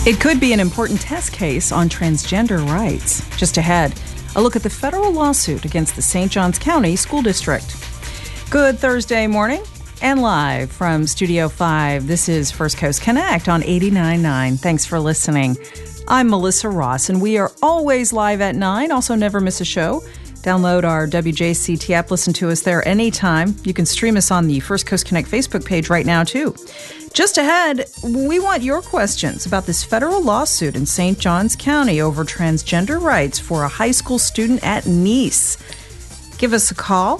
It could be an important test case on transgender rights. Just ahead, a look at the federal lawsuit against the St. Johns County School District. Good Thursday morning, and live from Studio 5, this is First Coast Connect on 89.9. Thanks for listening. I'm Melissa Ross, and we are always live at 9. Also, never miss a show. Download our WJCT app. Listen to us there anytime. You can stream us on the First Coast Connect Facebook page right now, too. Just ahead, we want your questions about this federal lawsuit in St. Johns County over transgender rights for a high school student at Nice. Give us a call,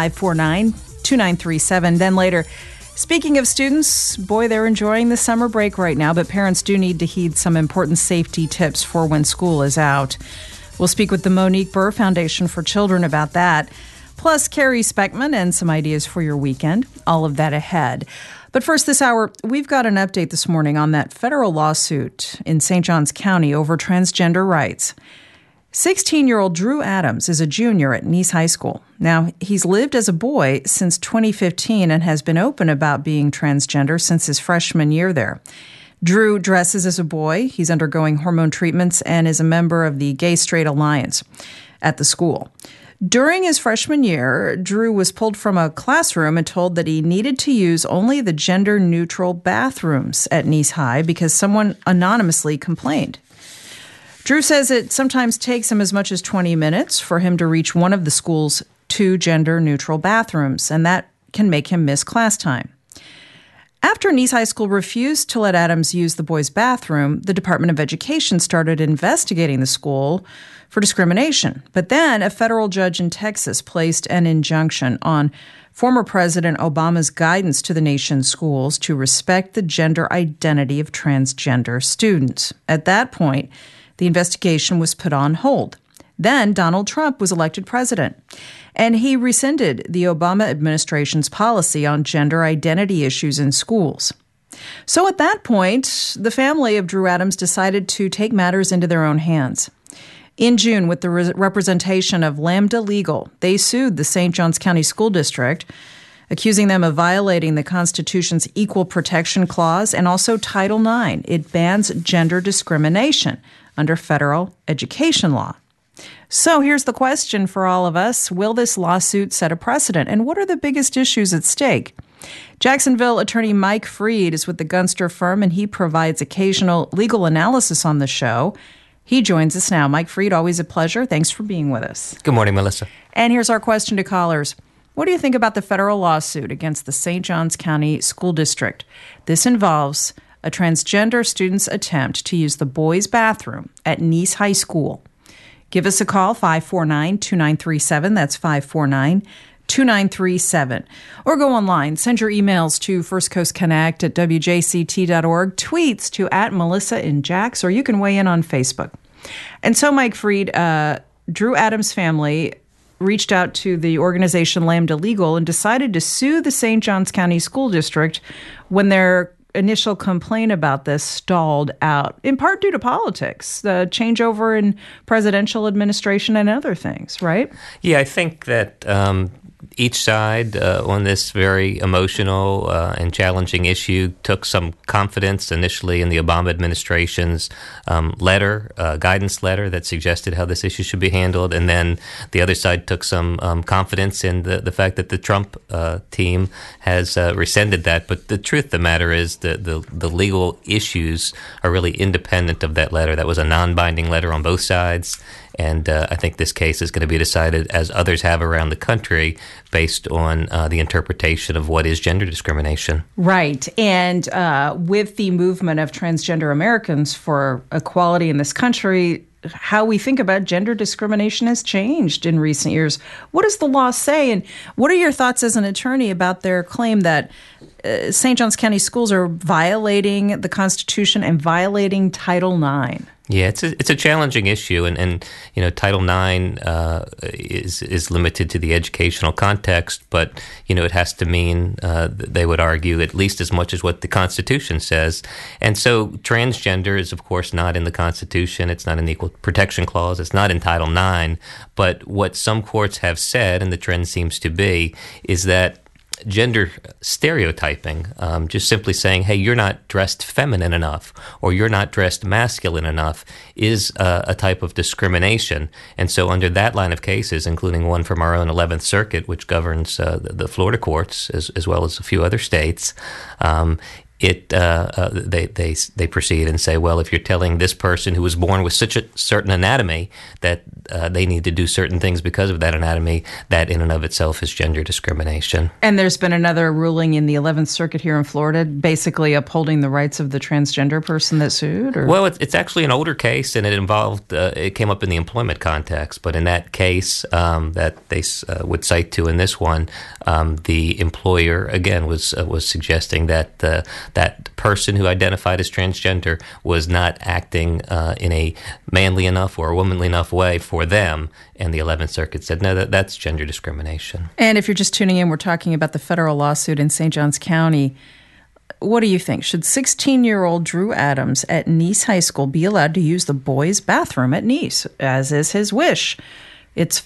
549-2937. Then later, speaking of students, boy, they're enjoying the summer break right now, but parents do need to heed some important safety tips for when school is out. We'll speak with the Monique Burr Foundation for Children about that, plus Carrie Speckman and some ideas for your weekend. All of that ahead. But first this hour, we've got an update this morning on that federal lawsuit in St. Johns County over transgender rights. 16-year-old Drew Adams is a junior at Nice High School. Now, he's lived as a boy since 2015 and has been open about being transgender since his freshman year there. Drew dresses as a boy. He's undergoing hormone treatments and is a member of the Gay Straight Alliance at the school. During his freshman year, Drew was pulled from a classroom and told that he needed to use only the gender-neutral bathrooms at Nice High because someone anonymously complained. Drew says it sometimes takes him as much as 20 minutes for him to reach one of the school's 2 gender-neutral bathrooms, and that can make him miss class time. After Nice High School refused to let Adams use the boys' bathroom, the Department of Education started investigating the school for discrimination. But then a federal judge in Texas placed an injunction on former President Obama's guidance to the nation's schools to respect the gender identity of transgender students. At that point, the investigation was put on hold. Then Donald Trump was elected president, and he rescinded the Obama administration's policy on gender identity issues in schools. So at that point, the family of Drew Adams decided to take matters into their own hands. In June, with the representation of Lambda Legal, they sued the St. Johns County School District, accusing them of violating the Constitution's Equal Protection Clause and also Title IX. It bans gender discrimination under federal education law. So here's the question for all of us. Will this lawsuit set a precedent? And what are the biggest issues at stake? Jacksonville attorney Mike Freed is with the Gunster firm, and he provides occasional legal analysis on the show. He joins us now. Mike Freed, always a pleasure. Thanks for being with us. Good morning, Melissa. And here's our question to callers. What do you think about the federal lawsuit against the St. Johns County School District? This involves a transgender student's attempt to use the boys' bathroom at Nice High School. Give us a call, 549-2937. That's 549-2937. Or go online. Send your emails to firstcoastconnect@wjct.org. Tweets to @MelissaandJax, or you can weigh in on Facebook. And so, Mike Freed, Drew Adams' family reached out to the organization Lambda Legal and decided to sue the St. Johns County School District when their initial complaint about this stalled out, in part due to politics, the changeover in presidential administration and other things, right? Yeah, I think that each side on this very emotional and challenging issue took some confidence initially in the Obama administration's guidance letter that suggested how this issue should be handled. And then the other side took some confidence in the fact that the Trump team has rescinded that. But the truth of the matter is that the legal issues are really independent of that letter. That was a non-binding letter on both sides. And I think this case is going to be decided, as others have around the country, based on the interpretation of what is gender discrimination. Right. And with the movement of transgender Americans for equality in this country, how we think about gender discrimination has changed in recent years. What does the law say? And what are your thoughts as an attorney about their claim that St. Johns County schools are violating the Constitution and violating Title IX? Yeah, it's a challenging issue, and you know, Title IX is limited to the educational context, but you know, it has to mean they would argue at least as much as what the Constitution says. And so, transgender is of course not in the Constitution. It's not in the Equal Protection Clause. It's not in Title IX. But what some courts have said, and the trend seems to be, is that gender stereotyping, just simply saying, hey, you're not dressed feminine enough or you're not dressed masculine enough is a type of discrimination. And so under that line of cases, including one from our own 11th Circuit, which governs the Florida courts as well as a few other states, they proceed and say, well, if you're telling this person who was born with such a certain anatomy that they need to do certain things because of that anatomy, that in and of itself is gender discrimination. And there's been another ruling in the 11th Circuit here in Florida, basically upholding the rights of the transgender person that sued? Or? Well, it's actually an older case, and it came up in the employment context. But in that case that they would cite to in this one, the employer, again, was suggesting that that person who identified as transgender was not acting in a manly enough or a womanly enough way for them. And the 11th Circuit said, no, that's gender discrimination. And if you're just tuning in, we're talking about the federal lawsuit in St. Johns County. What do you think? Should 16-year-old Drew Adams at Nease High School be allowed to use the boys' bathroom at Nease, as is his wish? It's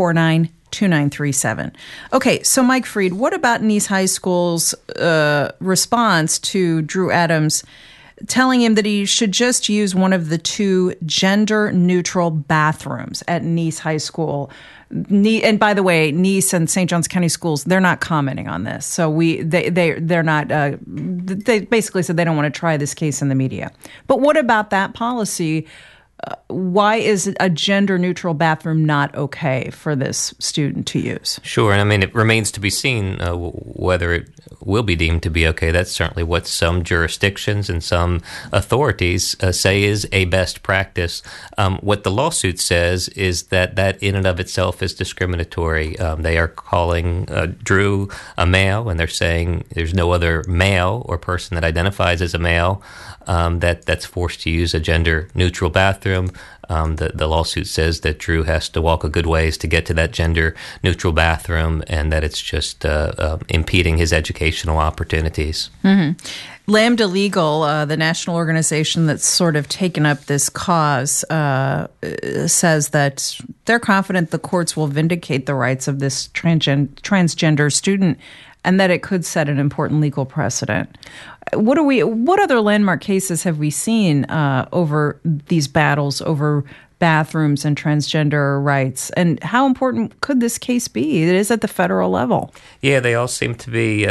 549-2937. Okay, so Mike Freed, what about Nease High School's response to Drew Adams telling him that he should just use one of the two gender-neutral bathrooms at Nease High School? And by the way, Nease and St. Johns County schools, they're not commenting on this. So they're not. They basically said they don't want to try this case in the media. But what about that policy? Why is a gender-neutral bathroom not okay for this student to use? Sure, and I mean, it remains to be seen whether it will be deemed to be okay. That's certainly what some jurisdictions and some authorities say is a best practice. What the lawsuit says is that in and of itself is discriminatory. They are calling Drew a male, and they're saying there's no other male or person that identifies as a male that's forced to use a gender-neutral bathroom. The lawsuit says that Drew has to walk a good ways to get to that gender-neutral bathroom, and that it's just impeding his educational opportunities. Mm-hmm. Lambda Legal, the national organization that's sort of taken up this cause, says that they're confident the courts will vindicate the rights of this transgender student and that it could set an important legal precedent. What other landmark cases have we seen over these battles over bathrooms and transgender rights? And how important could this case be? It is at the federal level. Yeah, they all seem to be,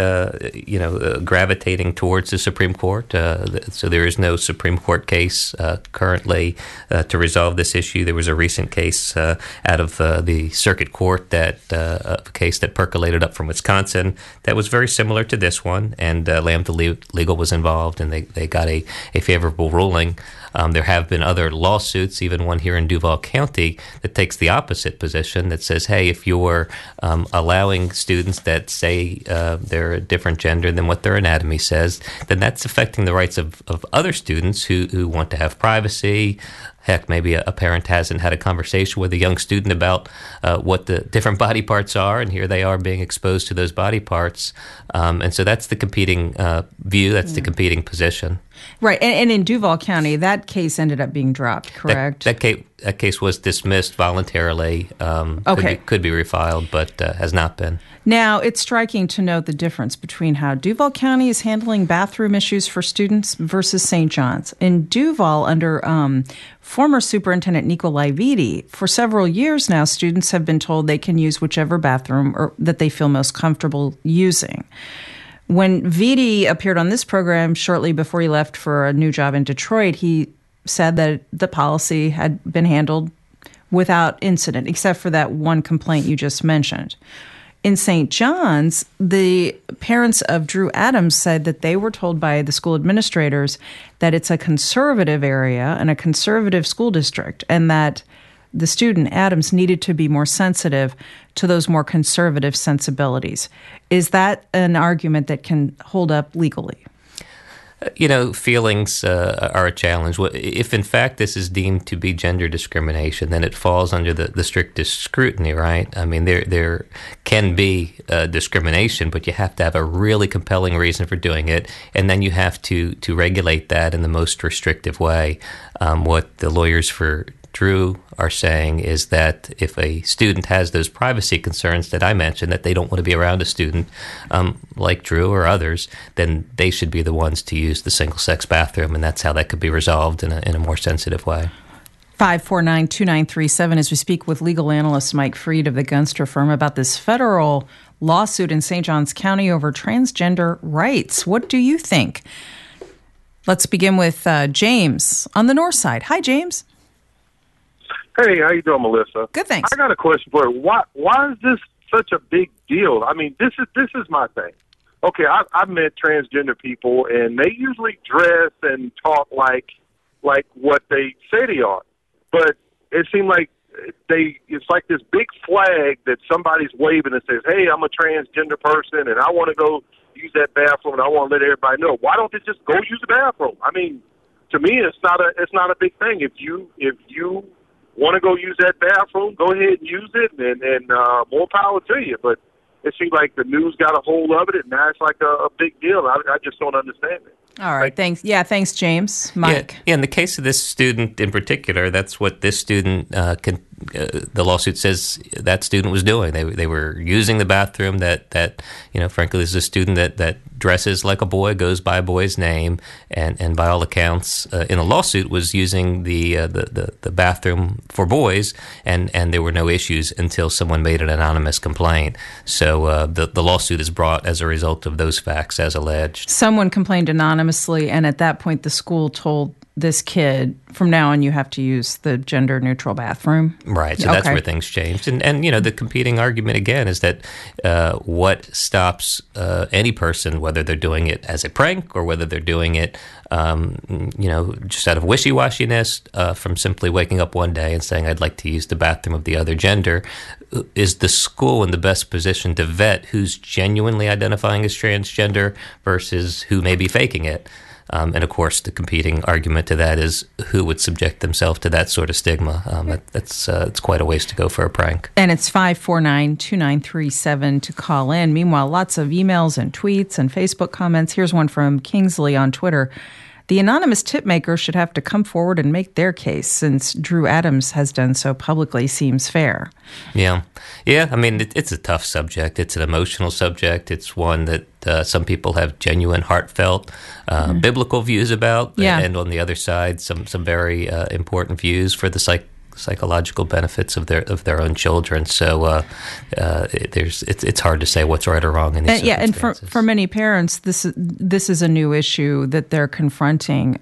gravitating towards the Supreme Court. So there is no Supreme Court case currently to resolve this issue. There was a recent case out of the Circuit Court a case that percolated up from Wisconsin that was very similar to this one, and Lambda Legal was involved, and they got a favorable ruling. There have been other lawsuits, even one here in Duval County, that takes the opposite position, that says, hey, if you're allowing students that say they're a different gender than what their anatomy says, then that's affecting the rights of other students who want to have privacy. Heck, maybe a parent hasn't had a conversation with a young student about what the different body parts are, and here they are being exposed to those body parts. And so that's the competing view, that's the competing position. Right, and in Duval County, that case ended up being dropped, correct? That case was dismissed voluntarily. Okay. Could be refiled, but has not been. Now, it's striking to note the difference between how Duval County is handling bathroom issues for students versus St. John's. In Duval, under former Superintendent Nikolai Vitti, for several years now, students have been told they can use whichever bathroom that they feel most comfortable using. When Vitti appeared on this program shortly before he left for a new job in Detroit, he said that the policy had been handled without incident, except for that one complaint you just mentioned. In St. John's, the parents of Drew Adams said that they were told by the school administrators that it's a conservative area and a conservative school district, and that the student, Adams, needed to be more sensitive to those more conservative sensibilities. Is that an argument that can hold up legally? Feelings are a challenge. If, in fact, this is deemed to be gender discrimination, then it falls under the strictest scrutiny, right? I mean, there can be discrimination, but you have to have a really compelling reason for doing it, and then you have to regulate that in the most restrictive way. What the lawyers for Drew are saying is that if a student has those privacy concerns that I mentioned, that they don't want to be around a student like Drew or others, then they should be the ones to use the single-sex bathroom, and that's how that could be resolved in a more sensitive way. 549-2937 as we speak with legal analyst Mike Freed of the Gunster firm about this federal lawsuit in St. Johns County over transgender rights. What do you think? Let's begin with James on the north side. Hi, James. Hey, how you doing, Melissa? Good, thanks. I got a question for you. Why is this such a big deal? I mean, this is my thing. Okay, I've met transgender people, and they usually dress and talk like what they say they are. But it seemed like it's like this big flag that somebody's waving that says, hey, I'm a transgender person, and I want to go use that bathroom, and I want to let everybody know. Why don't they just go use the bathroom? I mean, to me, it's not a big thing. If you want to go use that bathroom, go ahead and use it, and more power to you. But it seems like the news got a hold of it, and now it's like a big deal. I just don't understand it. All right, thanks. Yeah, thanks, James. Mike? Yeah, in the case of this student in particular, that's what this student the lawsuit says that student was doing. They were using the bathroom that frankly, this is a student that dresses like a boy, goes by a boy's name, and by all accounts, in the lawsuit was using the bathroom for boys, and there were no issues until someone made an anonymous complaint. So the lawsuit is brought as a result of those facts as alleged. Someone complained anonymously, and at that point the school told this kid, from now on you have to use the gender-neutral bathroom. Right, so that's where things changed. And the competing argument, again, is that what stops any person, whether they're doing it as a prank or whether they're doing it just out of wishy-washiness, from simply waking up one day and saying, I'd like to use the bathroom of the other gender, is the school in the best position to vet who's genuinely identifying as transgender versus who may be faking it. And of course, the competing argument to that is who would subject themselves to that sort of stigma. It's quite a ways to go for a prank. And it's 549-2937 to call in. Meanwhile, lots of emails and tweets and Facebook comments. Here's one from Kingsley on Twitter. The anonymous tip maker should have to come forward and make their case, since Drew Adams has done so publicly. Seems fair. Yeah. I mean, it's a tough subject. It's an emotional subject. It's one that some people have genuine, heartfelt, biblical views about. Yeah. And on the other side, some very important views for the psychological benefits of their own children. So it's hard to say what's right or wrong in these circumstances. And for many parents, this is a new issue that they're confronting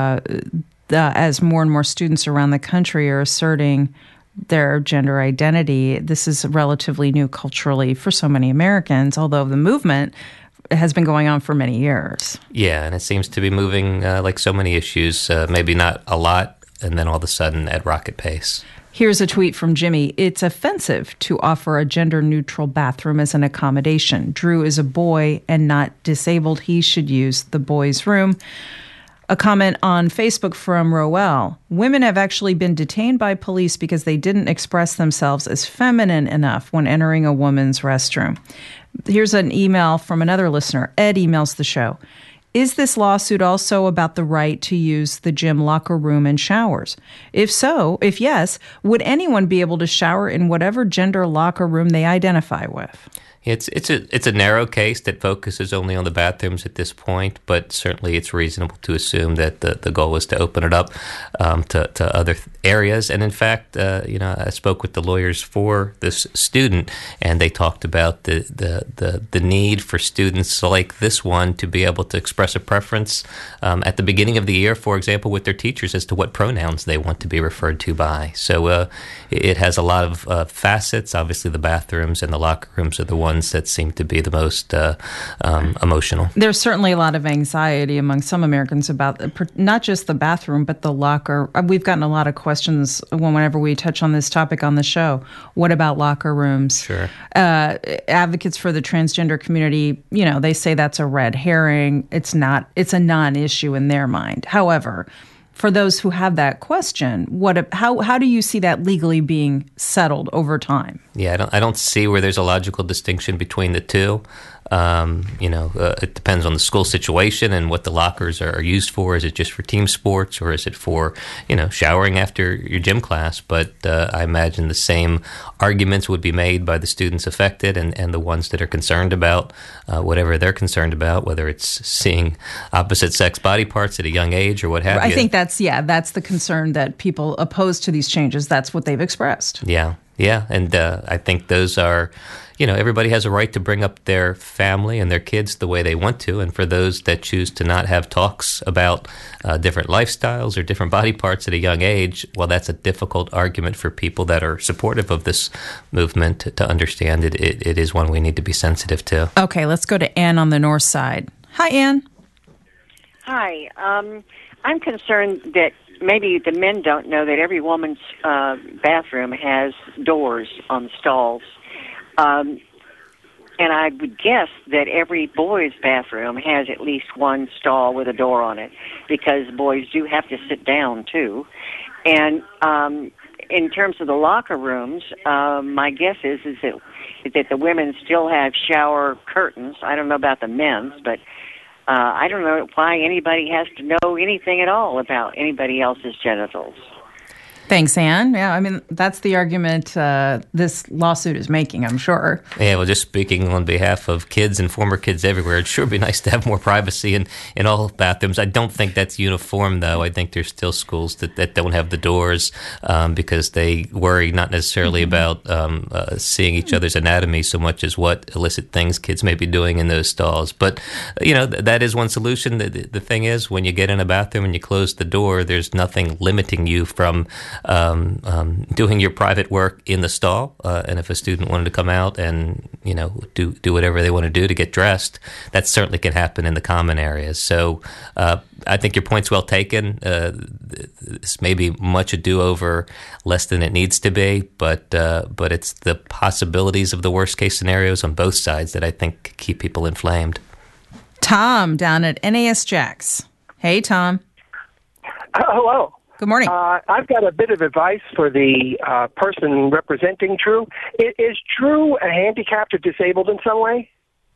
as more and more students around the country are asserting their gender identity. This is relatively new culturally for so many Americans, although the movement has been going on for many years. Yeah, and it seems to be moving like so many issues, maybe not a lot, and then all of a sudden at rocket pace. Here's a tweet from Jimmy. It's offensive to offer a gender-neutral bathroom as an accommodation. Drew is a boy and not disabled. He should use the boys' room. A comment on Facebook from Roel. Women have actually been detained by police because they didn't express themselves as feminine enough when entering a woman's restroom. Here's an email from another listener. Ed emails the show. Is this lawsuit also about the right to use the gym locker room and showers? If yes, would anyone be able to shower in whatever gender locker room they identify with? It's a narrow case that focuses only on the bathrooms at this point, but certainly it's reasonable to assume that the goal is to open it up to other areas. And in fact, I spoke with the lawyers for this student, and they talked about the need for students like this one to be able to express a preference at the beginning of the year, for example, with their teachers as to what pronouns they want to be referred to by. So it has a lot of facets. Obviously, the bathrooms and the locker rooms are the ones that seem to be the most emotional. There's certainly a lot of anxiety among some Americans about not just the bathroom, but the locker. We've gotten a lot of questions whenever we touch on this topic on the show. What about locker rooms? Sure. Advocates for the transgender community, they say that's a red herring. It's not. It's a non-issue in their mind. However, for those who have that question, how do you see that legally being settled over time? Yeah, I don't see where there's a logical distinction between the two. It depends on the school situation and what the lockers are used for. Is it just for team sports, or is it for, showering after your gym class? But I imagine the same arguments would be made by the students affected and the ones that are concerned about whatever they're concerned about, whether it's seeing opposite sex body parts at a young age or what have you. I think that's the concern that people opposed to these changes. That's what they've expressed. Yeah, and I think those are, everybody has a right to bring up their family and their kids the way they want to, and for those that choose to not have talks about different lifestyles or different body parts at a young age, well, that's a difficult argument for people that are supportive of this movement to understand. It is one we need to be sensitive to. Okay, let's go to Ann on the north side. Hi, Ann. Hi. I'm concerned that maybe the men don't know that every woman's bathroom has doors on the stalls. And I would guess that every boy's bathroom has at least one stall with a door on it, because boys do have to sit down, too. And in terms of the locker rooms, my guess is that the women still have shower curtains. I don't know about the men's, but I don't know why anybody has to know anything at all about anybody else's genitals. Thanks, Ann. Yeah, I mean, that's the argument this lawsuit is making, I'm sure. Yeah, well, just speaking on behalf of kids and former kids everywhere, it'd sure be nice to have more privacy in all bathrooms. I don't think that's uniform, though. I think there's still schools that don't have the doors because they worry not necessarily about seeing each other's anatomy so much as what illicit things kids may be doing in those stalls. But, that is one solution. The thing is, when you get in a bathroom and you close the door, there's nothing limiting you from doing your private work in the stall, and if a student wanted to come out and do whatever they want to do to get dressed, that certainly can happen in the common areas. So I think your point's well taken. This may be much ado over less than it needs to be, but it's the possibilities of the worst case scenarios on both sides that I think keep people inflamed. Tom down at NAS Jax. Hey, Tom. Hello. Good morning. I've got a bit of advice for the person representing Drew. Is Drew a handicapped or disabled in some way?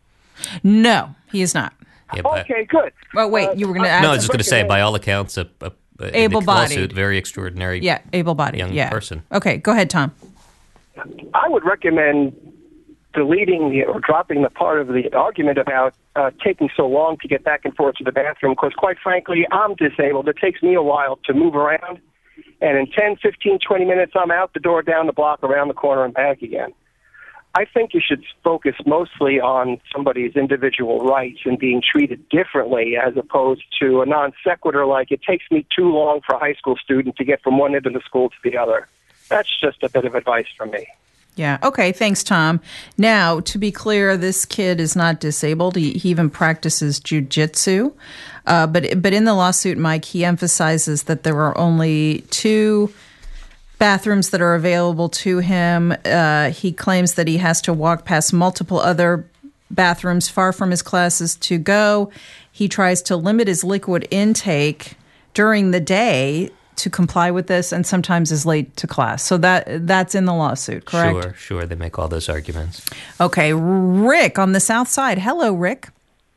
No, he is not. Yeah, okay, good. Well, wait, you were going to ask. No, I was just going to say, by all accounts, able-bodied, very extraordinary, able-bodied young person. Okay, go ahead, Tom. I would recommend deleting or dropping the part of the argument about taking so long to get back and forth to the bathroom, because quite frankly, I'm disabled. It takes me a while to move around, and in 10, 15, 20 minutes, I'm out the door, down the block, around the corner, and back again. I think you should focus mostly on somebody's individual rights and being treated differently, as opposed to a non sequitur like, it takes me too long for a high school student to get from one end of the school to the other. That's just a bit of advice from me. Yeah. Okay. Thanks, Tom. Now, to be clear, this kid is not disabled. He even practices jujitsu. But in the lawsuit, Mike, he emphasizes that there are only 2 bathrooms that are available to him. He claims that he has to walk past multiple other bathrooms far from his classes to go. He tries to limit his liquid intake during the day to comply with this, and sometimes is late to class. So that's in the lawsuit, correct? Sure. They make all those arguments. Okay. Rick on the south side. Hello, Rick.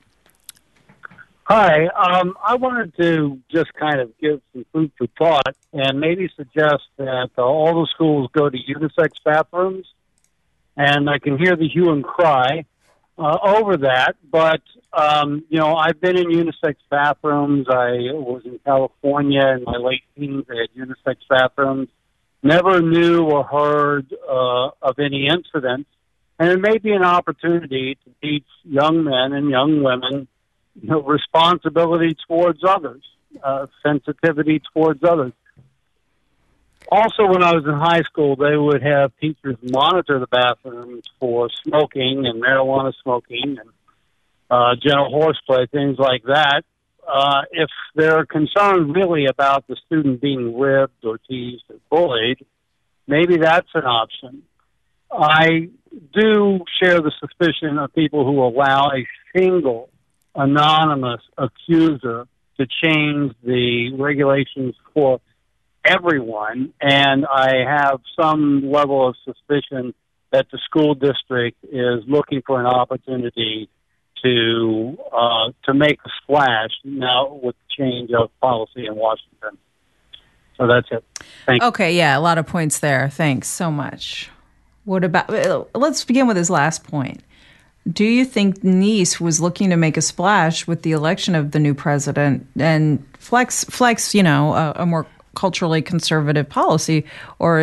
Hi. I wanted to just kind of give some food for thought and maybe suggest that all the schools go to unisex bathrooms. And I can hear the hue and cry over that, but I've been in unisex bathrooms. I was in California in my late teens. They had unisex bathrooms. Never knew or heard of any incidents. And it may be an opportunity to teach young men and young women responsibility towards others, sensitivity towards others. Also, when I was in high school, they would have teachers monitor the bathrooms for smoking and marijuana smoking and gentle horseplay, things like that. If they're concerned really about the student being ribbed or teased or bullied, maybe that's an option. I do share the suspicion of people who allow a single anonymous accuser to change the regulations for everyone, and I have some level of suspicion that the school district is looking for an opportunity to make a splash now with the change of policy in Washington. So that's it. Thank you. Okay, yeah, a lot of points there. Thanks so much. What about, let's begin with his last point. Do you think Nice was looking to make a splash with the election of the new president and flex, a more culturally conservative policy, or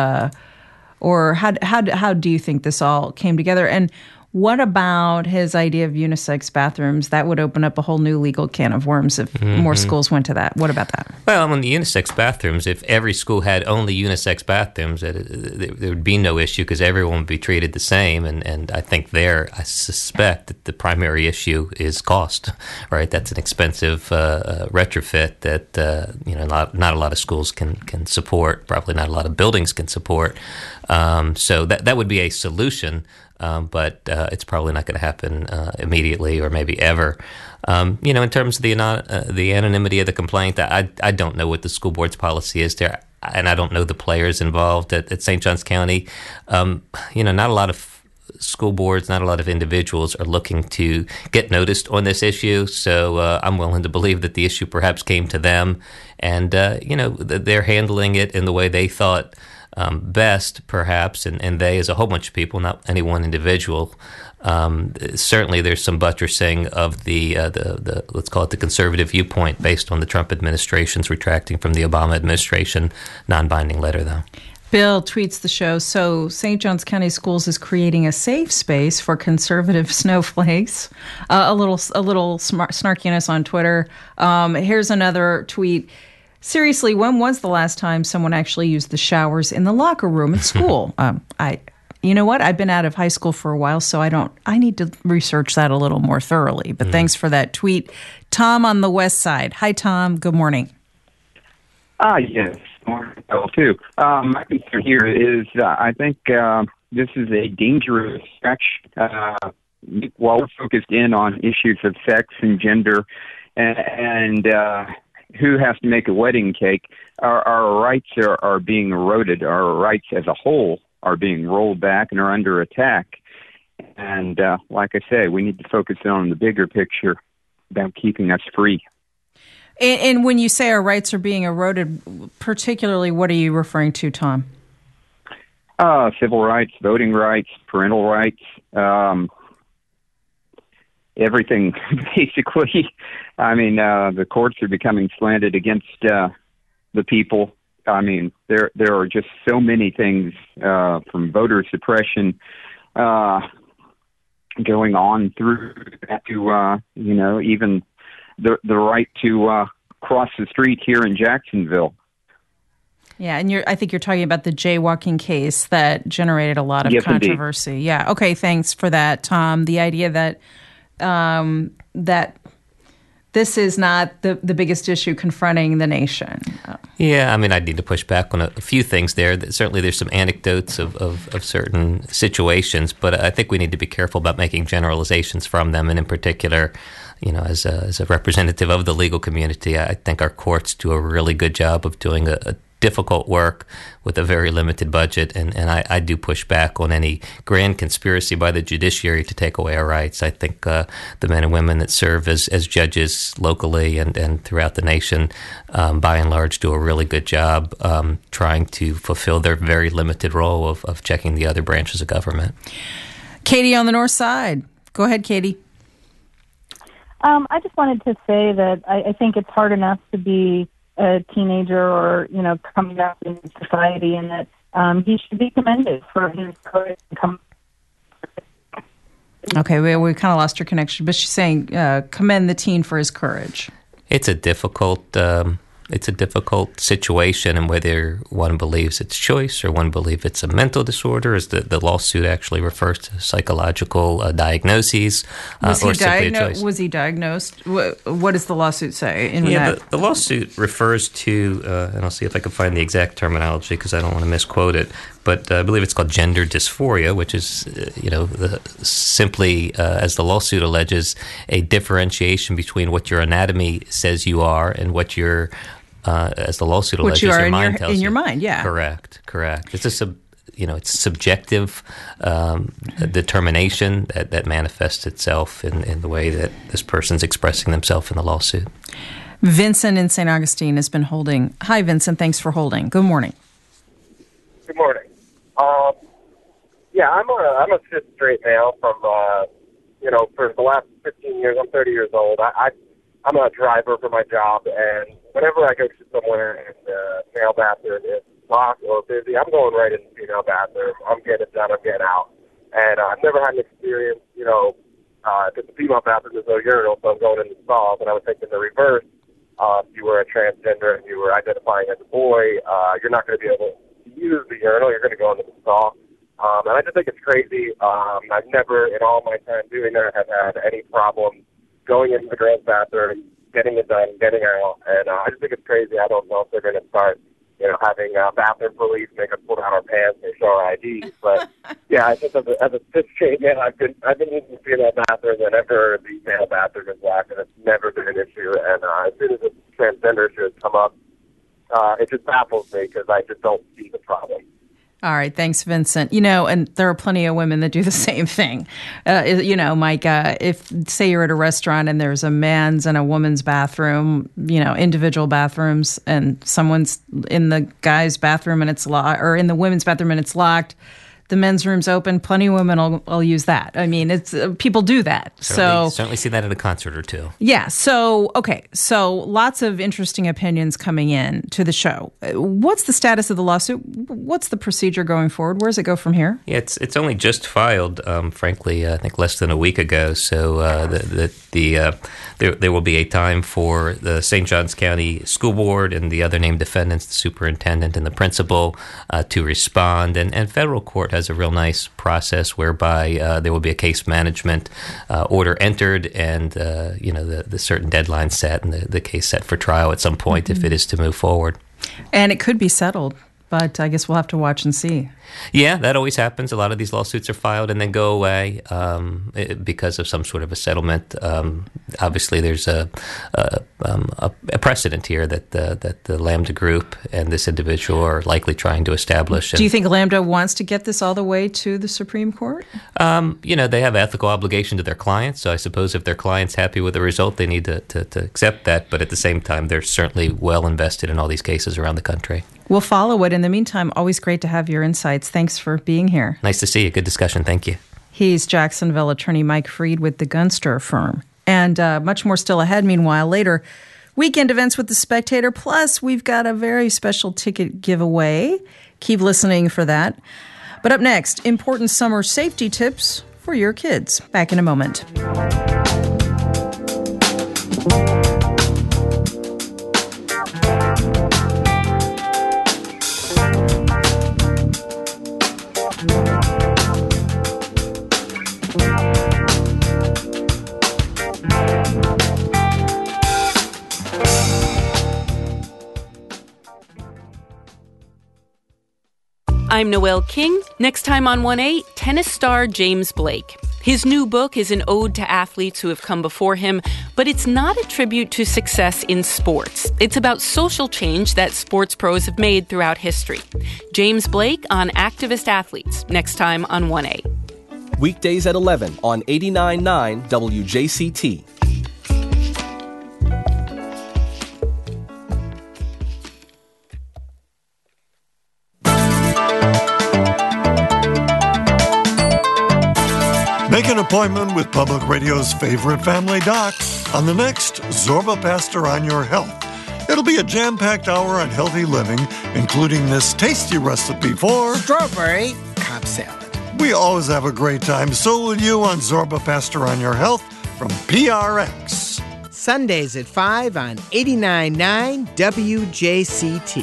how do you think this all came together? And what about his idea of unisex bathrooms? That would open up a whole new legal can of worms if more schools went to that. What about that? Well, on the unisex bathrooms, if every school had only unisex bathrooms, there would be no issue because everyone would be treated the same. And I think I suspect that the primary issue is cost, right? That's an expensive retrofit that not a lot of schools can support. Probably not a lot of buildings can support. So that would be a solution. But it's probably not going to happen immediately or maybe ever. In terms of the anonymity of the complaint, I don't know what the school board's policy is there, and I don't know the players involved at St. Johns County. Not a lot of school boards, not a lot of individuals are looking to get noticed on this issue, so I'm willing to believe that the issue perhaps came to them, and they're handling it in the way they thought best, perhaps, and they as a whole bunch of people, not any one individual. Certainly, there's some buttressing of the let's call it the conservative viewpoint based on the Trump administration's retracting from the Obama administration non-binding letter, though. Bill tweets the show. So St. Johns County Schools is creating a safe space for conservative snowflakes. A little snarkiness on Twitter. Here's another tweet. Seriously, when was the last time someone actually used the showers in the locker room at school? You know what? I've been out of high school for a while, so I need to research that a little more thoroughly. But thanks for that tweet. Tom on the west side. Hi, Tom. Good morning. Yes. Morning, too. My concern here is I think this is a dangerous stretch. While we're focused in on issues of sex and gender and who has to make a wedding cake, our rights are being eroded. Our rights as a whole are being rolled back and are under attack. And like I say, we need to focus on the bigger picture about keeping us free. And when you say our rights are being eroded, particularly what are you referring to, Tom? Civil rights, voting rights, parental rights, everything, basically. I mean, the courts are becoming slanted against the people. I mean, there are just so many things from voter suppression going on through that to, even the right to cross the street here in Jacksonville. Yeah, and I think you're talking about the jaywalking case that generated a lot of controversy. Indeed. Yeah, okay, thanks for that, Tom. The idea that that this is not the biggest issue confronting the nation. Yeah, I mean, I need to push back on a few things there. Certainly there's some anecdotes of certain situations, but I think we need to be careful about making generalizations from them, and in particular, as a representative of the legal community, I think our courts do a really good job of doing a difficult work with a very limited budget, and I do push back on any grand conspiracy by the judiciary to take away our rights. I think the men and women that serve as judges locally and throughout the nation, by and large, do a really good job trying to fulfill their very limited role of checking the other branches of government. Katie on the north side. Go ahead, Katie. I just wanted to say that I think it's hard enough to be a teenager or, coming up in society, and that he should be commended for his courage and come. Okay, we kind of lost your connection, but she's saying commend the teen for his courage. It's a difficult situation, and whether one believes it's choice or one believes it's a mental disorder, as the lawsuit actually refers to psychological diagnoses, or simply a choice. Was he diagnosed? What does the lawsuit say? The lawsuit refers to, and I'll see if I can find the exact terminology because I don't want to misquote it, but I believe it's called gender dysphoria, which is, simply, as the lawsuit alleges, a differentiation between what your anatomy says you are and what your as the lawsuit alleges, your mind tells you. In your mind, yeah. Correct. It's just it's subjective determination that manifests itself in the way that this person's expressing themselves in the lawsuit. Vincent in St. Augustine has been holding. Hi, Vincent. Thanks for holding. Good morning. Good morning. I'm a cis straight male from, for the last 15 years. I'm 30 years old. I'm a driver for my job, and whenever I go to somewhere and the male bathroom is locked or busy, I'm going right in the female bathroom. I'm getting it done. I'm getting out. And I've never had an experience, if the female bathroom is no urinal, so I'm going in the stall. But I would think in the reverse, if you were a transgender and you were identifying as a boy, you're not going to be able to use the urinal. You're going to go into the stall. And I just think it's crazy. I've never, in all my time doing that, have had any problem going into the girls' bathroom, getting it done, getting out. And I just think it's crazy. I don't know if they're going to start, having bathroom police make us pull down our pants and show our IDs. But yeah, I think as a cis straight man, I've been using the female bathroom whenever the male bathroom is locked, and it's never been an issue. And as soon as the transgender issue has come up, it just baffles me because I just don't see the problem. All right. Thanks, Vincent. And there are plenty of women that do the same thing. Mike, if, say, you're at a restaurant and there's a man's and a woman's bathroom, individual bathrooms, and someone's in the guy's bathroom and it's locked, or in the women's bathroom and it's locked, the men's room's open, plenty of women will use that. I mean, it's people do that. Certainly see that at a concert or two. Yeah. So lots of interesting opinions coming in to the show. What's the status of the lawsuit? What's the procedure going forward? Where does it go from here? Yeah, it's only just filed, frankly, I think less than a week ago. So there will be a time for the St. Johns County School Board and the other named defendants, the superintendent and the principal, to respond. And federal court has a real nice process whereby there will be a case management order entered and the certain deadline set and the case set for trial at some point if it is to move forward. And it could be settled, but I guess we'll have to watch and see. Yeah, that always happens. A lot of these lawsuits are filed and then go away because of some sort of a settlement. Obviously, there's a precedent here that the Lambda Group and this individual are likely trying to establish. Do you think Lambda wants to get this all the way to the Supreme Court? They have ethical obligation to their clients, so I suppose if their client's happy with the result, they need to accept that. But at the same time, they're certainly well invested in all these cases around the country. We'll follow it. In the meantime, always great to have your insights. Thanks for being here. Nice to see you. Good discussion. Thank you. He's Jacksonville attorney Mike Freed with the Gunster firm. And much more still ahead. Meanwhile, later, weekend events with the Spectator. Plus, we've got a very special ticket giveaway. Keep listening for that. But up next, important summer safety tips for your kids. Back in a moment. I'm Noelle King. Next time on 1A, tennis star James Blake. His new book is an ode to athletes who have come before him, but it's not a tribute to success in sports. It's about social change that sports pros have made throughout history. James Blake on activist athletes, next time on 1A. Weekdays at 11 on 89.9 WJCT. Make an appointment with Public Radio's favorite family doc on the next Zorba Pastor on Your Health. It'll be a jam-packed hour on healthy living, including this tasty recipe for strawberry Cobb salad. We always have a great time. So will you on Zorba Pastor on Your Health from PRX. Sundays at 5 on 89.9 WJCT.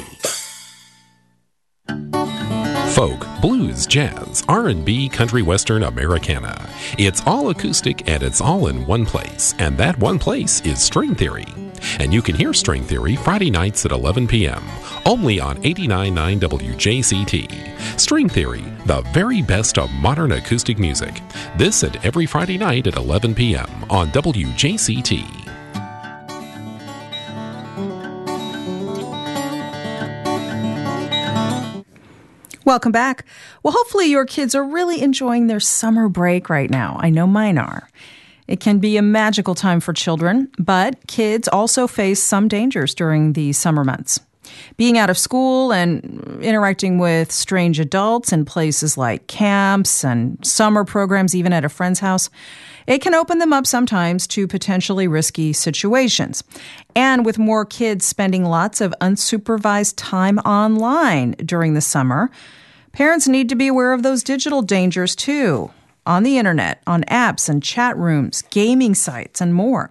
Folk, blues, jazz, R&B, country, western, Americana. It's all acoustic and it's all in one place. And that one place is String Theory. And you can hear String Theory Friday nights at 11 p.m. only on 89.9 WJCT. String Theory, the very best of modern acoustic music. This and every Friday night at 11 p.m. on WJCT. Welcome back. Well, hopefully your kids are really enjoying their summer break right now. I know mine are. It can be a magical time for children, but kids also face some dangers during the summer months. Being out of school and interacting with strange adults in places like camps and summer programs, even at a friend's house, it can open them up sometimes to potentially risky situations. And with more kids spending lots of unsupervised time online during the summer, parents need to be aware of those digital dangers too, on the internet, on apps and chat rooms, gaming sites, and more.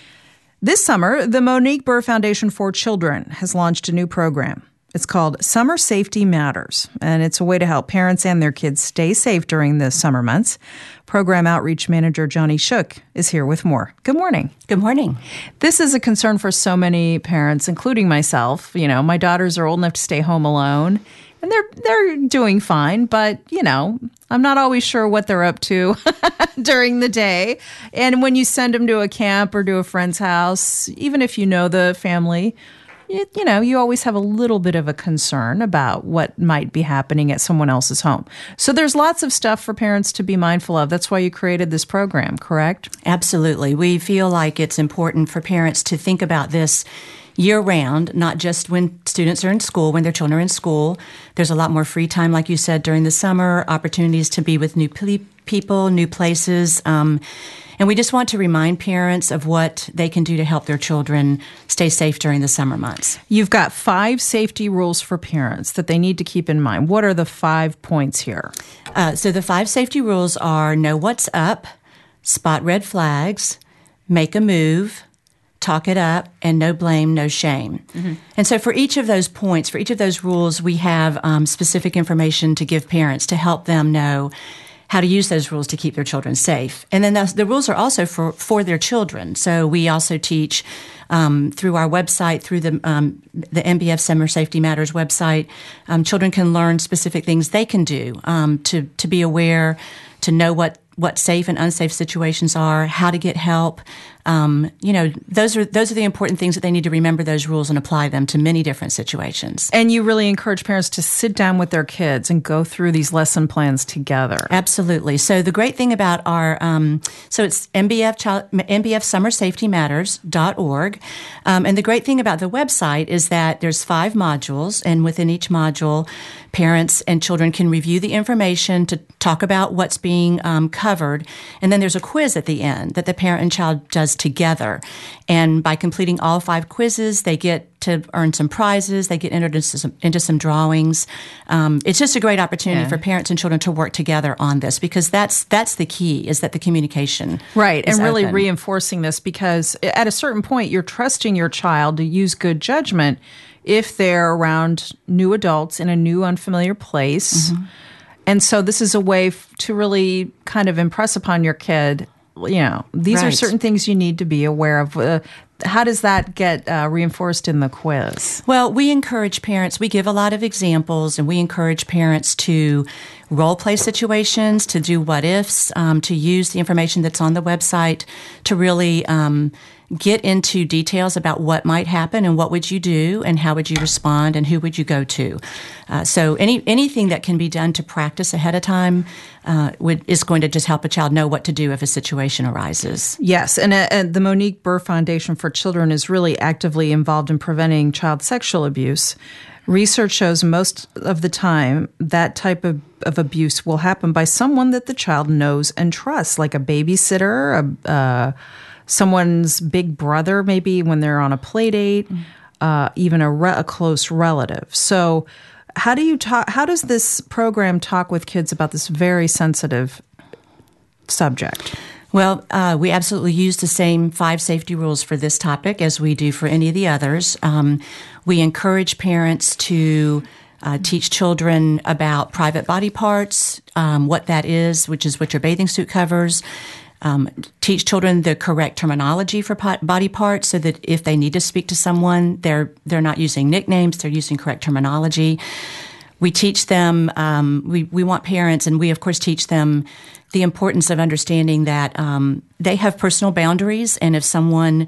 This summer, the Monique Burr Foundation for Children has launched a new program. It's called Summer Safety Matters, and it's a way to help parents and their kids stay safe during the summer months. Program Outreach Manager Johnny Shook is here with more. Good morning. Good morning. This is a concern for so many parents, including myself. You know, my daughters are old enough to stay home alone, and they're doing fine, but, you know, I'm not always sure what they're up to during the day. And when you send them to a camp or to a friend's house, even if you know the family, you know, you always have a little bit of a concern about what might be happening at someone else's home. So there's lots of stuff for parents to be mindful of. That's why you created this program, correct? Absolutely. We feel like it's important for parents to think about this year-round, not just when students are in school, when their children are in school. There's a lot more free time, like you said, during the summer, opportunities to be with new people, new places. And we just want to remind parents of what they can do to help their children stay safe during the summer months. You've got 5 safety rules for parents that they need to keep in mind. What are the 5 points here? So the 5 safety rules are know what's up, spot red flags, make a move, talk it up, and no blame, no shame. Mm-hmm. And so for each of those points, for each of those rules, we have specific information to give parents to help them know how to use those rules to keep their children safe. And then the rules are also for their children. So we also teach through our website, through the MBF Summer Safety Matters website, children can learn specific things they can do to be aware, to know what safe and unsafe situations are, how to get help. You know, those are the important things that they need to remember those rules and apply them to many different situations. And you really encourage parents to sit down with their kids and go through these lesson plans together. Absolutely. So the great thing about our, so it's mbfsummersafetymatters.org. And the great thing about the website is that there's 5 modules, and within each module, parents and children can review the information to talk about what's being covered. And then there's a quiz at the end that the parent and child does together. And by completing all 5 quizzes, they get to earn some prizes. They get entered into some drawings. It's just a great opportunity for parents and children to work together on this, because that's the key, is that the communication right, is and really open. Reinforcing this, because at a certain point, you're trusting your child to use good judgment if they're around new adults in a new, unfamiliar place. Mm-hmm. And so this is a way to really kind of impress upon your kid, you know, these are certain things you need to be aware of. How does that get reinforced in the quiz? Well, we encourage parents, we give a lot of examples, and we encourage parents to role play situations, to do what ifs, to use the information that's on the website to really get into details about what might happen and what would you do and how would you respond and who would you go to. So anything that can be done to practice ahead of time is going to just help a child know what to do if a situation arises. Yes, and the Monique Burr Foundation for Children is really actively involved in preventing child sexual abuse. Research shows most of the time that type of abuse will happen by someone that the child knows and trusts, like a babysitter, someone's big brother, maybe when they're on a play date, even a close relative. So how does this program talk with kids about this very sensitive subject? Well, we absolutely use the same 5 safety rules for this topic as we do for any of the others. We encourage parents to teach children about private body parts, what that is, which is what your bathing suit covers. Teach children the correct terminology for body parts, so that if they need to speak to someone, they're not using nicknames, they're using correct terminology. We teach them, we want parents, and we of course teach them the importance of understanding that they have personal boundaries, and if someone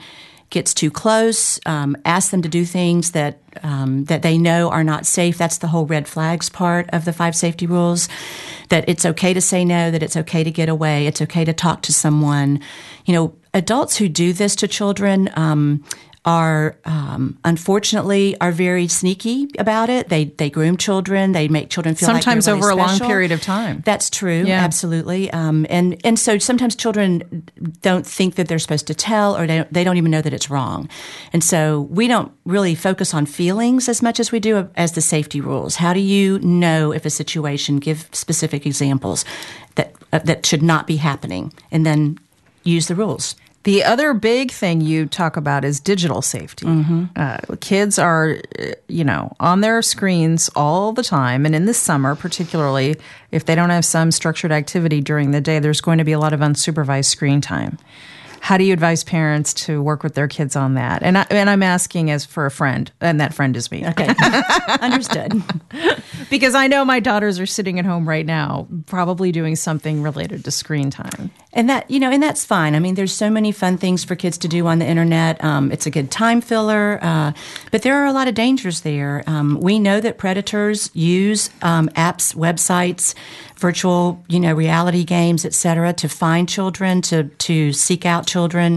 gets too close, ask them to do things that they know are not safe. That's the whole red flags part of the 5 safety rules, that it's okay to say no, that it's okay to get away, it's okay to talk to someone. Adults who do this to children are unfortunately very sneaky about it. They groom children. They make children feel sometimes like they're really over special. a long period of time. That's true, absolutely. And so sometimes children don't think that they're supposed to tell, or they don't even know that it's wrong. And so we don't really focus on feelings as much as we do as the safety rules. How do you know if a situation? Give specific examples that should not be happening, and then use the rules. The other big thing you talk about is digital safety. Kids are, on their screens all the time. And in the summer, particularly, if they don't have some structured activity during the day, there's going to be a lot of unsupervised screen time. How do you advise parents to work with their kids on that? And I'm asking as for a friend, and that friend is me. Okay, understood. Because I know my daughters are sitting at home right now, probably doing something related to screen time. And that's fine. I mean, there's so many fun things for kids to do on the internet. It's a good time filler, but there are a lot of dangers there. We know that predators use apps, websites, virtual, reality games, etc., to find children, to seek out children.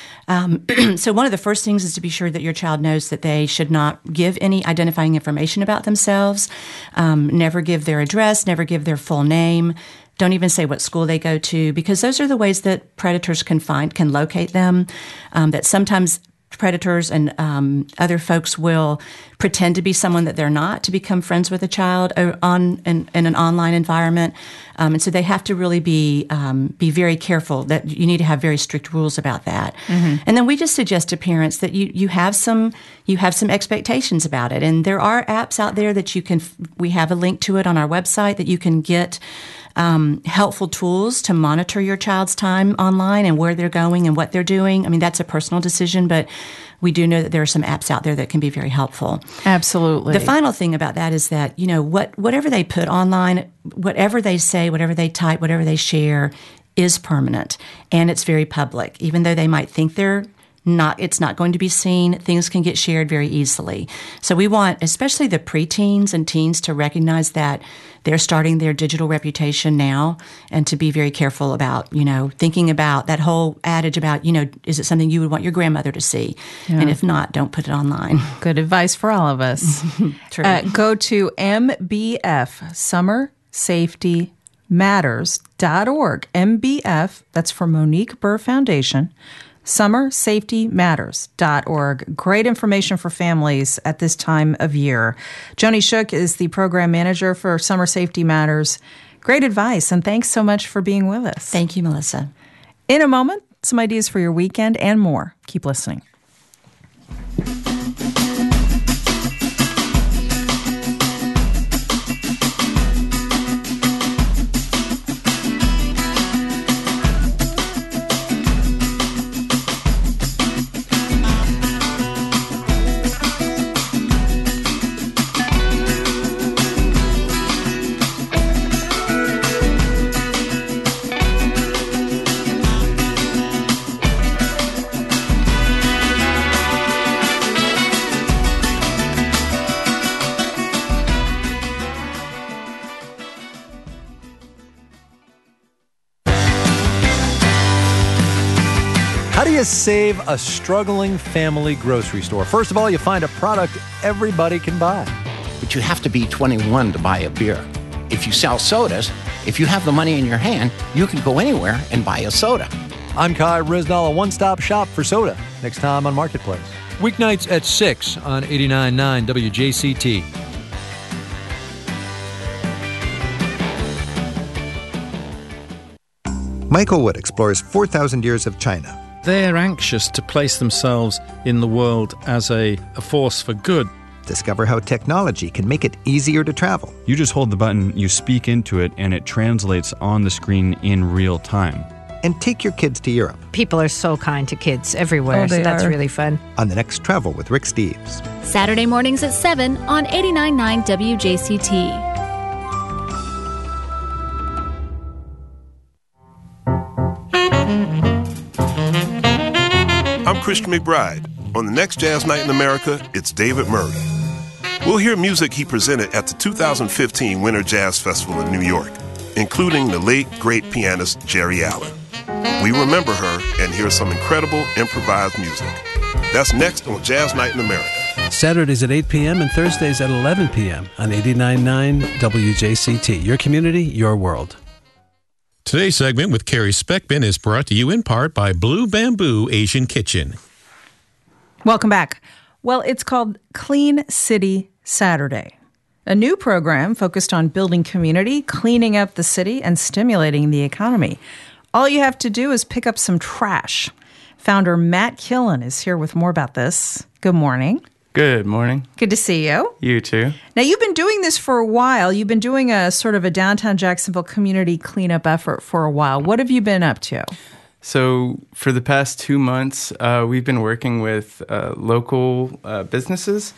So one of the first things is to be sure that your child knows that they should not give any identifying information about themselves. Never give their address, never give their full name. Don't even say what school they go to, because those are the ways that predators can locate them. That sometimes predators and other folks will pretend to be someone that they're not to become friends with a child in an online environment. And so they have to really be very careful. That you need to have very strict rules about that. Mm-hmm. And then we just suggest to parents that you have some expectations about it. And there are apps out there that we have a link to it on our website that you can get helpful tools to monitor your child's time online and where they're going and what they're doing. I mean, that's a personal decision, but we do know that there are some apps out there that can be very helpful. Absolutely. The final thing about that is that, whatever they put online, whatever they say, whatever they type, whatever they share is permanent, and it's very public. Even though they might think it's not going to be seen, things can get shared very easily. So we want, especially the preteens and teens, to recognize that they're starting their digital reputation now, and to be very careful about, thinking about that whole adage about, is it something you would want your grandmother to see? Yeah. And if not, don't put it online. Good advice for all of us. True. Go to MBF, Summer Safety Matters.org. MBF, that's for Monique Burr Foundation. SummerSafetyMatters.org. Great information for families at this time of year. Joni Shook is the program manager for Summer Safety Matters. Great advice, and thanks so much for being with us. Thank you, Melissa. In a moment, some ideas for your weekend and more. Keep listening. How do you save a struggling family grocery store? First of all, you find a product everybody can buy. But you have to be 21 to buy a beer. If you sell sodas, if you have the money in your hand, you can go anywhere and buy a soda. I'm Kai Riznall, a one-stop shop for soda. Next time on Marketplace. Weeknights at 6 on 89.9 WJCT. Michael Wood explores 4,000 years of China. They're anxious to place themselves in the world as a force for good. Discover how technology can make it easier to travel. You just hold the button, you speak into it, and it translates on the screen in real time. And take your kids to Europe. People are so kind to kids everywhere, so that's really fun. On the next Travel with Rick Steves. Saturday mornings at 7 on 89.9 WJCT. I'm Christian McBride. On the next Jazz Night in America, it's David Murray. We'll hear music he presented at the 2015 Winter Jazz Festival in New York, including the late, great pianist Jerry Allen. We remember her and hear some incredible improvised music. That's next on Jazz Night in America. Saturdays at 8 p.m. and Thursdays at 11 p.m. on 89.9 WJCT. Your community, your world. Today's segment with Carrie Speckman is brought to you in part by Blue Bamboo Asian Kitchen. Welcome back. Well, it's called Clean City Saturday, a new program focused on building community, cleaning up the city, and stimulating the economy. All you have to do is pick up some trash. Founder Matt Killen is here with more about this. Good morning. Good morning. Good to see you. You too. Now, you've been doing this for a while. You've been doing a sort of a downtown Jacksonville community cleanup effort for a while. What have you been up to? So for the past 2 months, we've been working with local businesses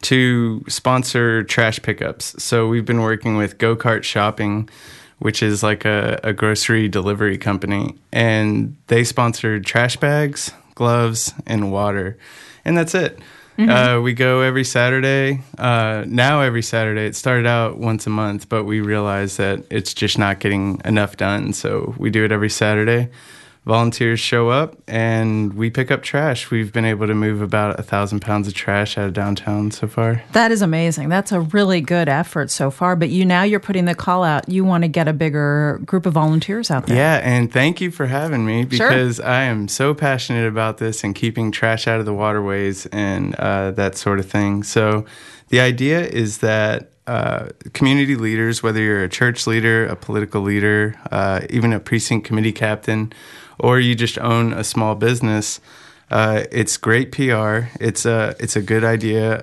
to sponsor trash pickups. So we've been working with Go-Kart Shopping, which is like a grocery delivery company. And they sponsored trash bags, gloves, and water. And that's it. Mm-hmm. We go every Saturday. Now every Saturday. It started out once a month, but we realized that it's just not getting enough done. So we do it every Saturday. Volunteers show up, and we pick up trash. We've been able to move about 1,000 pounds of trash out of downtown so far. That is amazing. That's a really good effort so far. But you're putting the call out. You want to get a bigger group of volunteers out there. Yeah, and thank you for having me because Sure. I am so passionate about this and keeping trash out of the waterways and that sort of thing. So the idea is that community leaders, whether you're a church leader, a political leader, even a precinct committee captain, or you just own a small business, it's great PR. It's a good idea.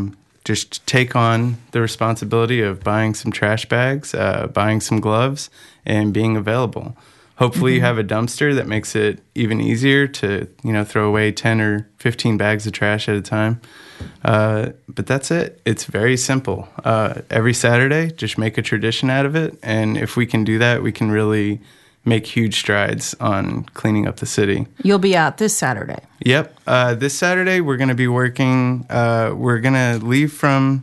Just take on the responsibility of buying some trash bags, buying some gloves, and being available. Hopefully you have a dumpster that makes it even easier to, throw away 10 or 15 bags of trash at a time. But that's it. It's very simple. Every Saturday, just make a tradition out of it. And if we can do that, we can really make huge strides on cleaning up the city. You'll be out this Saturday. Yep. This Saturday, we're going to be working. We're going to leave from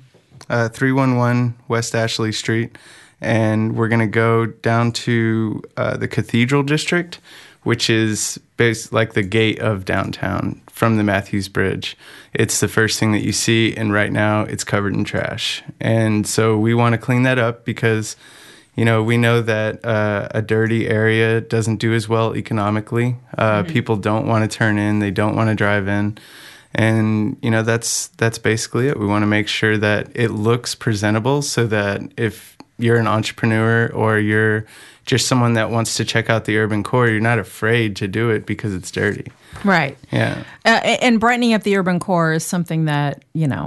311 West Ashley Street, and we're going to go down to the Cathedral District, which is like the gate of downtown from the Matthews Bridge. It's the first thing that you see, and right now it's covered in trash. And so we want to clean that up because we know that a dirty area doesn't do as well economically. People don't want to turn in. They don't want to drive in. And, that's basically it. We want to make sure that it looks presentable so that if you're an entrepreneur or you're just someone that wants to check out the urban core, you're not afraid to do it because it's dirty. Right. Yeah. And brightening up the urban core is something that,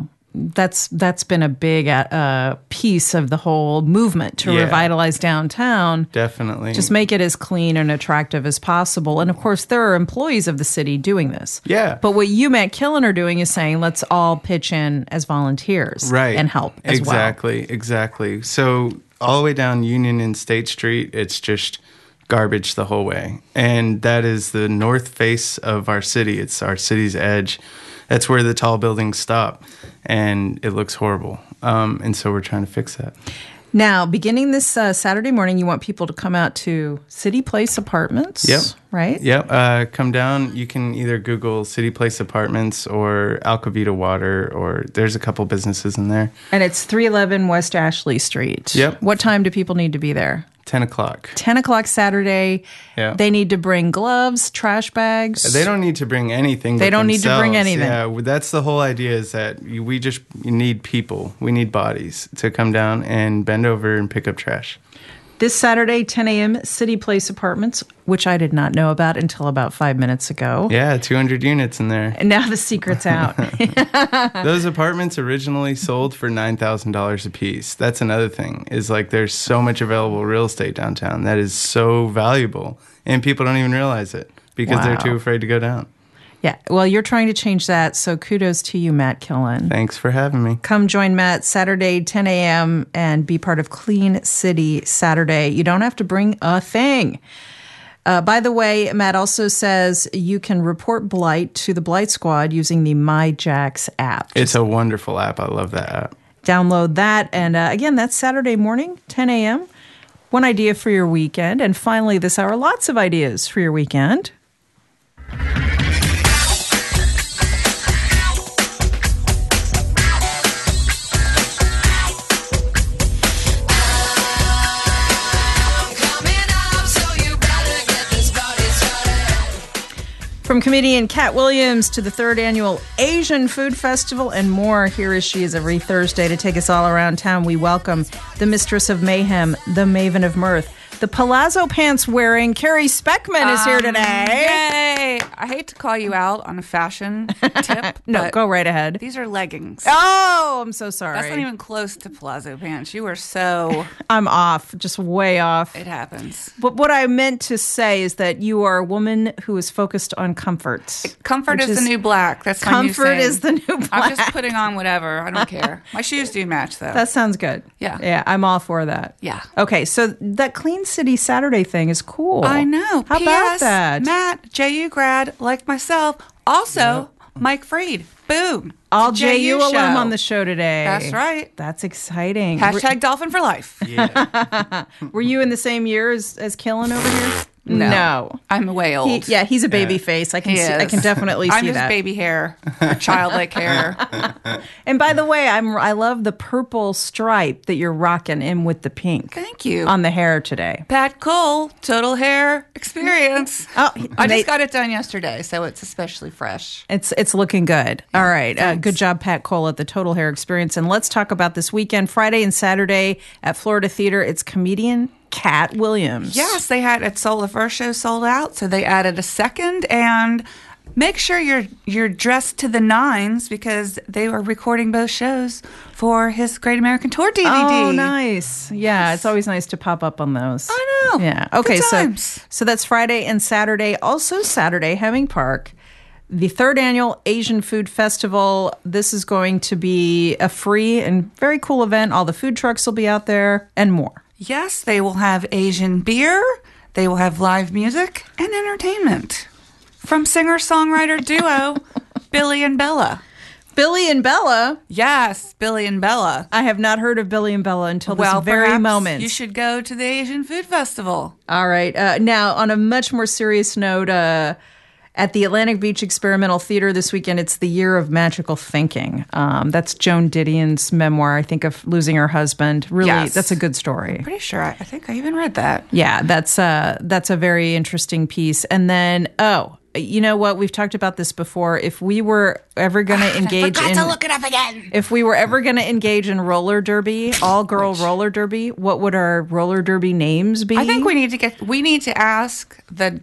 that's been a big piece of the whole movement to revitalize downtown. Definitely. Just make it as clean and attractive as possible. And of course, there are employees of the city doing this. Yeah. But what you, Matt Killen, are doing is saying, let's all pitch in as volunteers and help as well. Exactly. So all the way down Union and State Street, it's just garbage the whole way. And that is the north face of our city. It's our city's edge. That's where the tall buildings stop, and it looks horrible. And so we're trying to fix that. Now, beginning this Saturday morning, you want people to come out to City Place Apartments, right? Yep. Come down. You can either Google City Place Apartments or Alcavita Water, or there's a couple businesses in there. And it's 311 West Ashley Street. Yep. What time do people need to be there? 10 o'clock. 10 o'clock Saturday. Yeah. They need to bring gloves, trash bags. They don't need to bring anything. They don't need to bring anything. Yeah, that's the whole idea is that we just need people. We need bodies to come down and bend over and pick up trash. This Saturday, 10 a.m., City Place Apartments, which I did not know about until about 5 minutes ago. Yeah, 200 units in there. And now the secret's out. Those apartments originally sold for $9,000 a piece. That's another thing, is like there's so much available real estate downtown that is so valuable, and people don't even realize it because they're too afraid to go down. Yeah, well, you're trying to change that, so kudos to you, Matt Killen. Thanks for having me. Come join Matt Saturday, 10 a.m., and be part of Clean City Saturday. You don't have to bring a thing. By the way, Matt also says you can report blight to the Blight Squad using the MyJax app. It's a wonderful app. I love that app. Download that. And again, that's Saturday morning, 10 a.m. One idea for your weekend. And finally, this hour, lots of ideas for your weekend. From comedian Cat Williams to the 3rd annual Asian Food Festival and more, here is she is every Thursday to take us all around town. We welcome the mistress of mayhem, the maven of mirth, the palazzo pants wearing Carrie Speckman is here today. Yay! I hate to call you out on a fashion tip. No, go right ahead. These are leggings. Oh, I'm so sorry. That's not even close to palazzo pants. You are so... I'm off, just way off. It happens. But what I meant to say is that you are a woman who is focused on comfort. Comfort is the new black. That's my new saying. Comfort is the new black. I'm just putting on whatever. I don't care. My shoes do match, though. That sounds good. Yeah. Yeah, I'm all for that. Yeah. Okay, so that Clean City Saturday thing is cool. I know. How about that? Matt, JU grad, like myself. Also, Mike Freed. Boom. All JU alum on the show today. That's right. That's exciting. Hashtag Dolphin for life. Yeah. Were you in the same year as Killen over here? No. I'm way old. He's a baby face. I can definitely see that. I'm just baby hair, or childlike hair. And by the way, I love the purple stripe that you're rocking in with the pink. Thank you. On the hair today. Pat Cole, Total Hair Experience. Oh, I just got it done yesterday, so it's especially fresh. It's looking good. All right. Good job, Pat Cole at the Total Hair Experience. And let's talk about this weekend, Friday and Saturday at Florida Theater. It's comedian Cat Williams. Yes, they had the first show sold out, so they added a second. And make sure you're dressed to the nines because they were recording both shows for his Great American Tour DVD. Oh, nice. Yeah, it's always nice to pop up on those. I know. Yeah. Okay, Good times. so that's Friday and Saturday. Also Saturday, Hemming Park, the 3rd annual Asian Food Festival. This is going to be a free and very cool event. All the food trucks will be out there and more. Yes, they will have Asian beer, they will have live music and entertainment from singer-songwriter duo Billy and Bella. Billy and Bella? Yes, Billy and Bella. I have not heard of Billy and Bella until this very moment. You should go to the Asian Food Festival. All right. Now, on a much more serious note, at the Atlantic Beach Experimental Theater this weekend, it's the Year of Magical Thinking. That's Joan Didion's memoir, I think, of losing her husband. Really, yes. That's a good story. I'm pretty sure. I think I even read that. Yeah, that's a very interesting piece. And then, you know what? We've talked about this before. If we were ever going to engage to look it up again. If we were ever going to engage in roller derby, all-girl roller derby, what would our roller derby names be? I think we need to ask the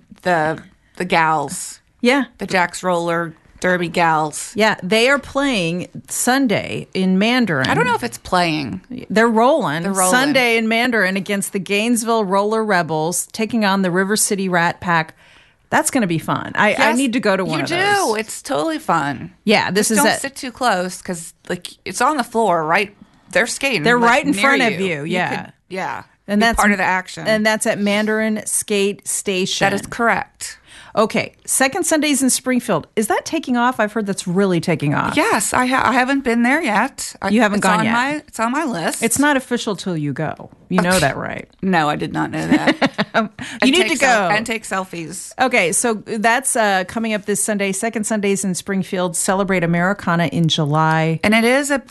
gals. Yeah. The Jack's Roller Derby gals. Yeah, they are playing Sunday in Mandarin. I don't know if it's playing. They're rolling. Sunday in Mandarin against the Gainesville Roller Rebels, taking on the River City Rat Pack. That's going to be fun. I need to go to one of those. You do. It's totally fun. Yeah, don't sit too close because it's on the floor, right? They're skating. They're right in front of you. Yeah. And that's part of the action. And that's at Mandarin Skate Station. That is correct. Okay, Second Sundays in Springfield. Is that taking off? I've heard that's really taking off. Yes, I haven't been there yet. You haven't gone yet? It's on my list. It's not official till you go. You know that, right? No, I did not know that. You need to go. And take selfies. Okay, so that's coming up this Sunday. Second Sundays in Springfield. Celebrate Americana in July. And it is a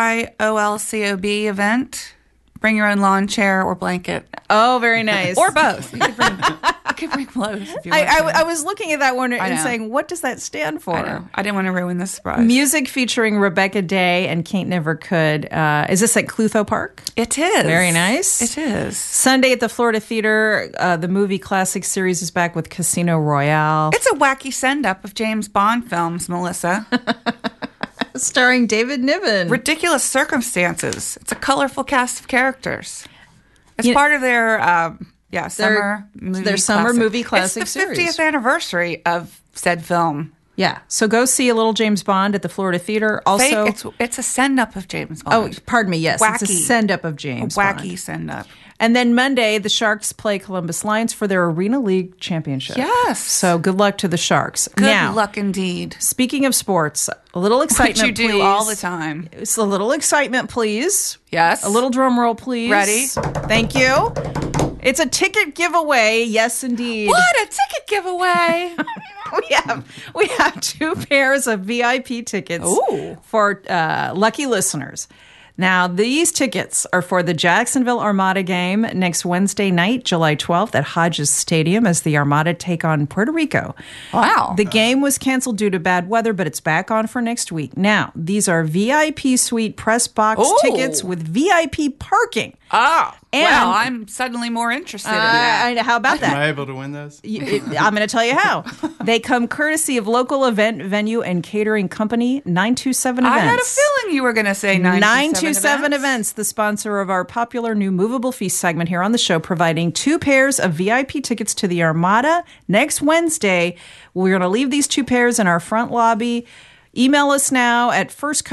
BYOLCOB event. Bring your own lawn chair or blanket. Oh, very nice. Or both. You could bring both if you want I was looking at that one and saying, what does that stand for? I know. I didn't want to ruin the surprise. Music featuring Rebecca Day and Kate Never Could. Is this at Clutho Park? It is. Very nice. It is. Sunday at the Florida Theater, the movie Classic Series is back with Casino Royale. It's a wacky send-up of James Bond films, Melissa. Starring David Niven. Ridiculous Circumstances. It's a colorful cast of characters. It's part of their summer movie classic classic series. It's the 50th anniversary of said film. Yeah. So go see a little James Bond at the Florida Theater. Also, it's a send-up of James Bond. Oh, pardon me. Yes. Wacky. It's a send-up of James Bond. Wacky send-up. And then Monday, the Sharks play Columbus Lions for their Arena League championship. Yes. So good luck to the Sharks. Good luck indeed. Speaking of sports, a little excitement, Which you do all the time. It's a little excitement, please. Yes. A little drum roll, please. Ready? Thank you. It's a ticket giveaway. Yes, indeed. What a ticket giveaway. We have 2 pairs of VIP tickets for lucky listeners. Now, these tickets are for the Jacksonville Armada game next Wednesday night, July 12th at Hodges Stadium as the Armada take on Puerto Rico. Wow. The game was canceled due to bad weather, but it's back on for next week. Now, these are VIP suite press box tickets with VIP parking. Oh, and well, I'm suddenly more interested in that. How about that? Am I able to win those? I'm going to tell you how. They come courtesy of local event, venue, and catering company 927 Events. I had a feeling you were going to say 927 Events, the sponsor of our popular new Movable Feast segment here on the show, providing 2 pairs of VIP tickets to the Armada next Wednesday. We're going to leave these 2 pairs in our front lobby. Email us now at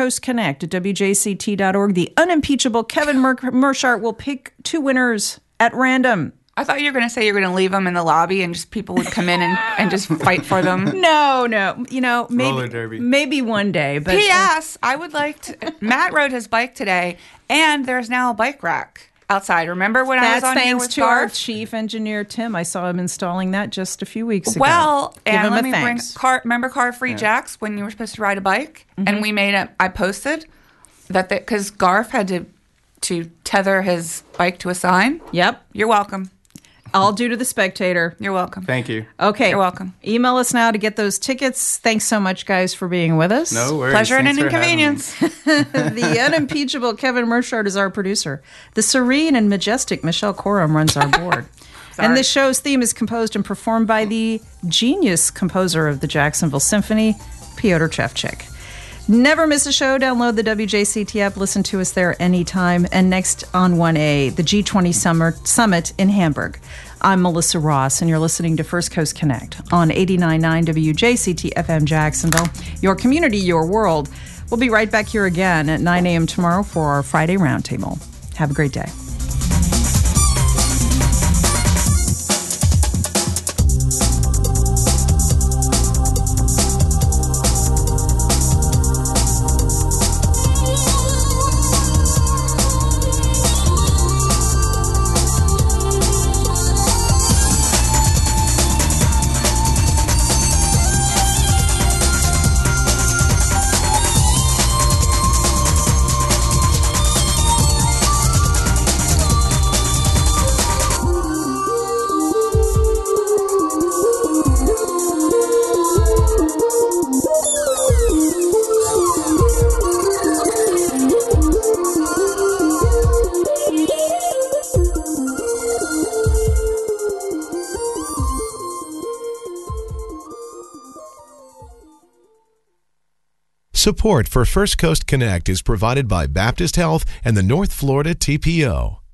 firstcoastconnect@wjct.org. The unimpeachable Kevin Mershart will pick 2 winners at random. I thought you were going to say you were going to leave them in the lobby and just people would come in and just fight for them. No. Roller derby. Maybe one day. But P.S. I would like to. Matt rode his bike today, and there's now a bike rack outside. Remember when I was on here with That's thanks to our Garth? chief engineer, Tim. I saw him installing that just a few weeks ago. Well, Give and him let a me thanks. remember Car Free Jacks when you were supposed to ride a bike, and we made I posted that because Garth had to tether his bike to a sign. Yep. You're welcome. All due to the Spectator. You're welcome. Thank you. Okay. You're welcome. Email us now to get those tickets. Thanks so much, guys, for being with us. No worries. Pleasure and Thanks an for having me. inconvenience. The unimpeachable Kevin Mershart is our producer. The serene and majestic Michelle Coram runs our board. And this show's theme is composed and performed by the genius composer of the Jacksonville Symphony, Pyotr Shevchik. Never miss a show. Download the WJCT app. Listen to us there anytime. And next on 1A, the G20 Summit in Hamburg. I'm Melissa Ross, and you're listening to First Coast Connect on 89.9 WJCT FM Jacksonville. Your community, your world. We'll be right back here again at 9 a.m. tomorrow for our Friday Roundtable. Have a great day. Support for First Coast Connect is provided by Baptist Health and the North Florida TPO.